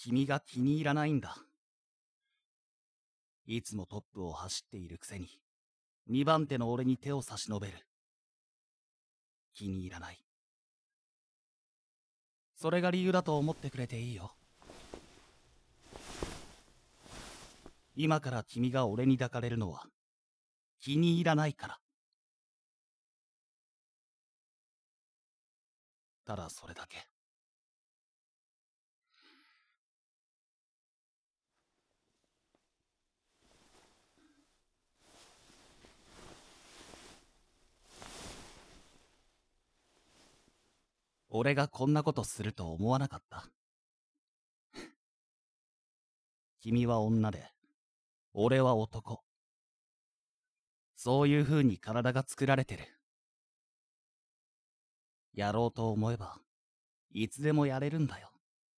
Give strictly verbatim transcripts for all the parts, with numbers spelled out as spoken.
君が気に入らないんだ。いつもトップを走っているくせに、二番手の俺に手を差し伸べる。気に入らない。それが理由だと思ってくれていいよ。今から君が俺に抱かれるのは、気に入らないから。ただそれだけ。俺がこんなことすると思わなかった。君は女で、俺は男。そういう風に体が作られてる。やろうと思えば、いつでもやれるんだよ。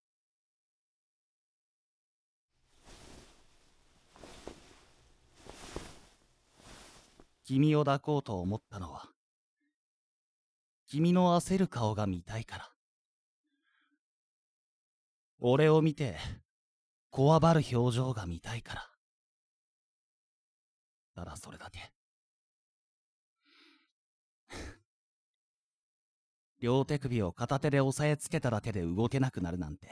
君を抱こうと思ったのは、君の焦る顔が見たいから。俺を見て、こわばる表情が見たいから。ただそれだけ。両手首を片手で押さえつけただけで動けなくなるなんて。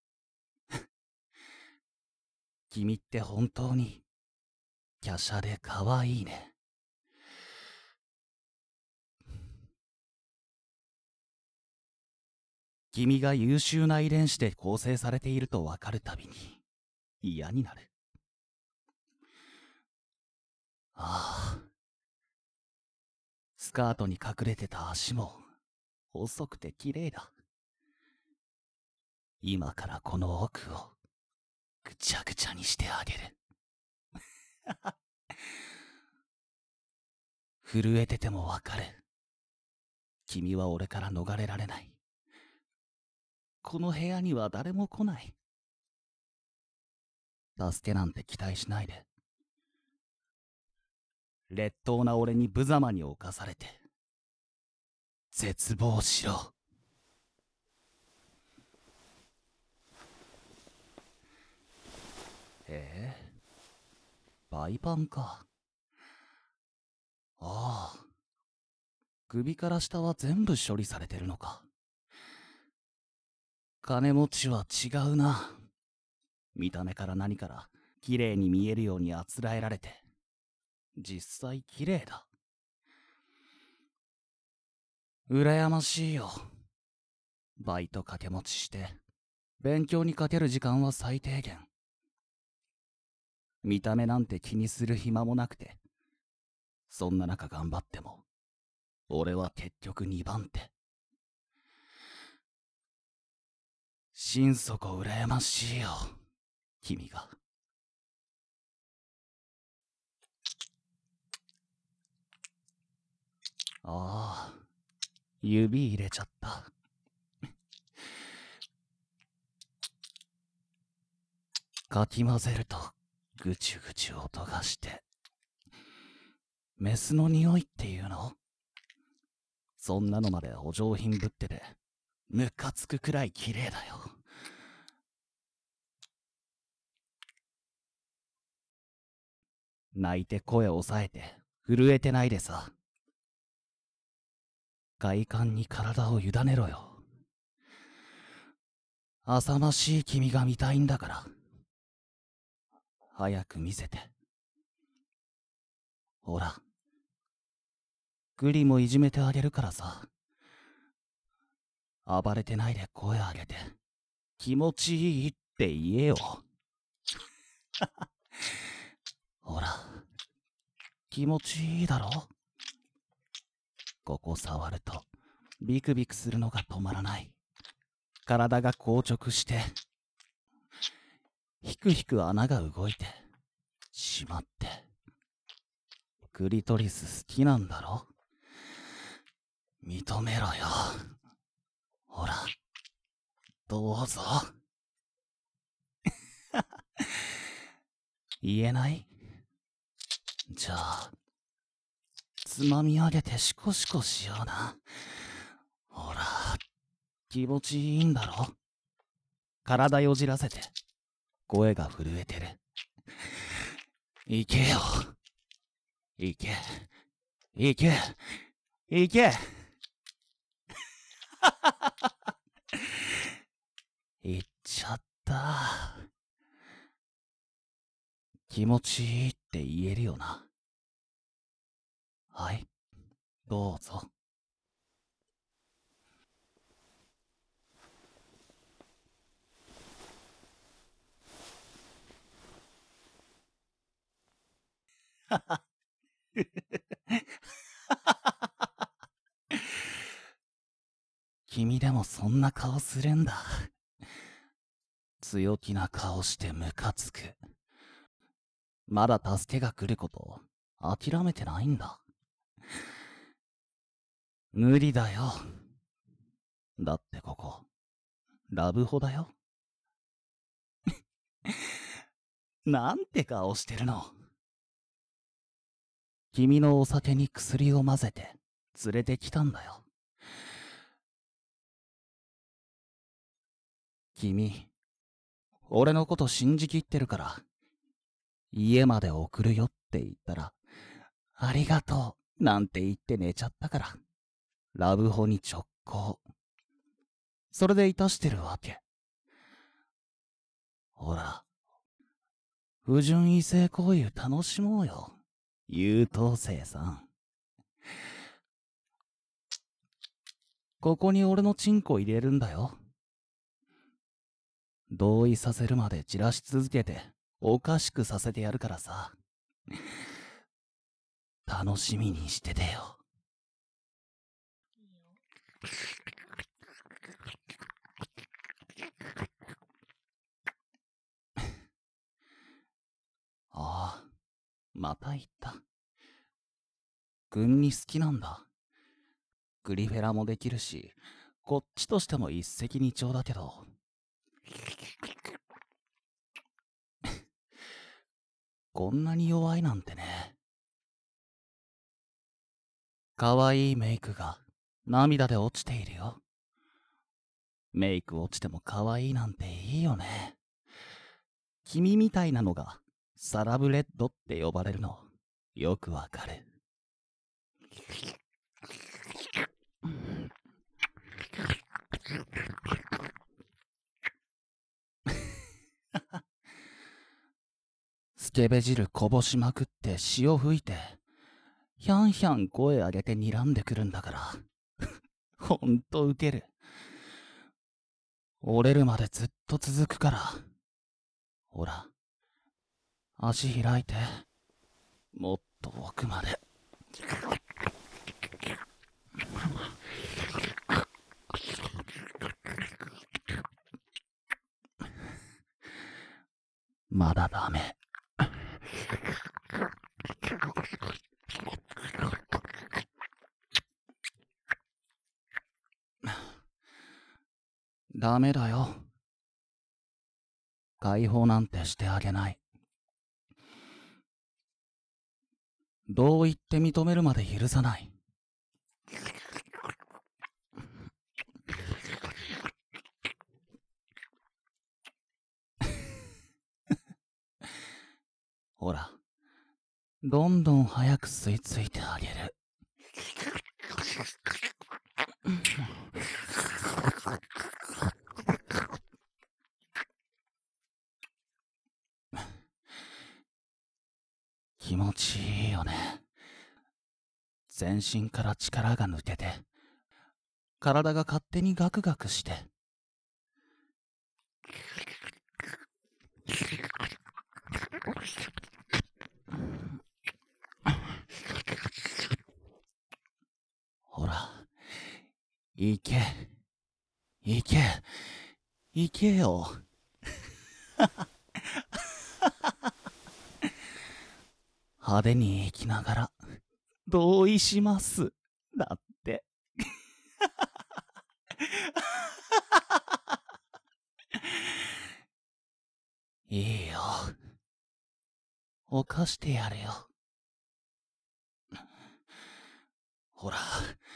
君って本当に、華奢で可愛いね。君が優秀な遺伝子で構成されているとわかるたびに、嫌になる。ああ。スカートに隠れてた足も、細くて綺麗だ。今からこの奥を、ぐちゃぐちゃにしてあげる。震えててもわかる。君は俺から逃れられない。この部屋には誰も来ない。助けなんて期待しないで。劣等な俺に無様に侵されて、絶望しろ。ええ、バイパンか。ああ。首から下は全部処理されてるのか。金持ちは違うな。見た目から何から綺麗に見えるようにあつらえられて、実際綺麗だ。羨ましいよ。バイト掛け持ちして、勉強にかける時間は最低限。見た目なんて気にする暇もなくて、そんな中頑張っても、俺は結局二番手。心底羨ましいよ、君が。ああ、指入れちゃった。かき混ぜると、ぐちゅぐちゅ音がして。メスの匂いっていうの？そんなのまでお上品ぶってて、ムカつくくらい綺麗だよ。泣いて声抑えて、震えてないでさ。快感に体を委ねろよ。浅ましい君が見たいんだから。早く見せて。ほら。グリもいじめてあげるからさ。暴れてないで声上げて。気持ちいいって言えよ。ほら。気持ちいいだろ？ここ触ると、ビクビクするのが止まらない。体が硬直して、ひくひく穴が動いて、しまって。クリトリス好きなんだろ？認めろよ。ほら、どうぞ。言えない？じゃあ、つまみ上げてシコシコしような。ほら、気持ちいいんだろ？ 体よじらせて、声が震えてる。行けよ。行け。行け。行け。行っちゃった。気持ちいいって言えるよな。はい、どうぞ。君でもそんな顔するんだ。強気な顔してムカつく。まだ助けが来ることを諦めてないんだ。無理だよ。だってここ、ラブホだよ。なんて顔してるの。君のお酒に薬を混ぜて連れてきたんだよ。君、俺のこと信じきってるから、家まで送るよって言ったら、ありがとうなんて言って寝ちゃったから、ラブホに直行。それでいたしてるわけ。ほら、不純異性行為楽しもうよ、優等生さん。ここに俺のチンコ入れるんだよ。同意させるまでじらし続けておかしくさせてやるからさ。楽しみにしててよ。ああ、また言った。君に好きなんだ。グリフェラもできるし、こっちとしても一石二鳥だけど。こんなに弱いなんてね。かわいいメイクが涙で落ちているよ。メイク落ちてもかわいいなんていいよね。君みたいなのがサラブレッドって呼ばれるのよくわかる。スケベ汁こぼしまくって潮吹いて、ヒャンヒャン声上げて睨んでくるんだから。ほんとウケる。折れるまでずっと続くから。ほら、足開いて。もっと奥まで。まだダメ。ダメだよ。解放なんてしてあげない。どう言って認めるまで許さない。ほら、どんどん早く吸い付いてあげる。気持ちいいよね。全身から力が抜けて、体が勝手にガクガクして。ほら、行け、行け、行けよ。派手に生きながら、同意します。だって。いいよ。犯してやるよ。ほら、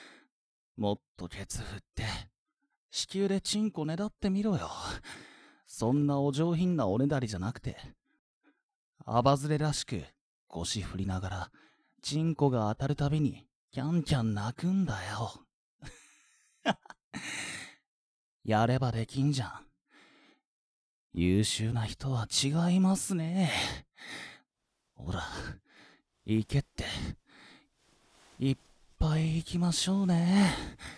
もっとケツ振って、子宮でチンコねだってみろよ。 そんなお上品なおねだりじゃなくて、アバズレらしく腰振りながら、チンコが当たるたびに、キャンキャン泣くんだよ。やればできんじゃん。優秀な人は違いますね。ほら、行けって。いっぱい行きましょうね。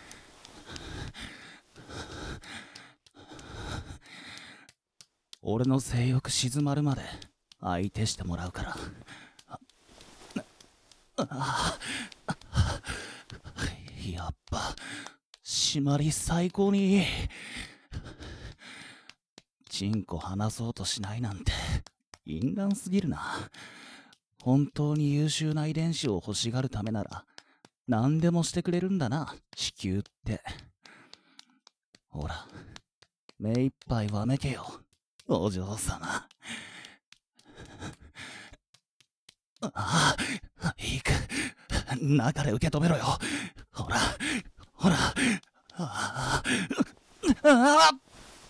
俺の性欲静まるまで相手してもらうから。ああやっぱ締まり最高にいい。チンコ離そうとしないなんて淫乱すぎるな。本当に優秀な遺伝子を欲しがるためなら何でもしてくれるんだな、地球って。ほら、目いっぱいわめけよ、お嬢様。ああ、行く。中で受け止めろよ。ほら、ほら。ああ、ああ。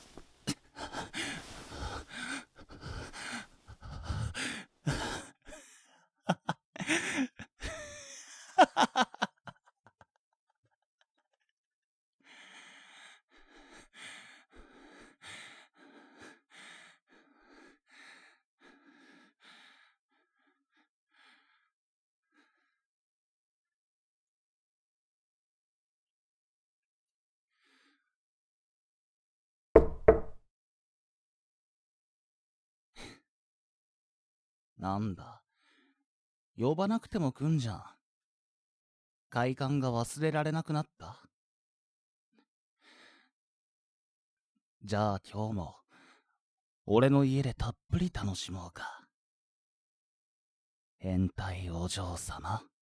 なんだ、呼ばなくても来んじゃん。快感が忘れられなくなった？じゃあ今日も俺の家でたっぷり楽しもうか。変態お嬢様。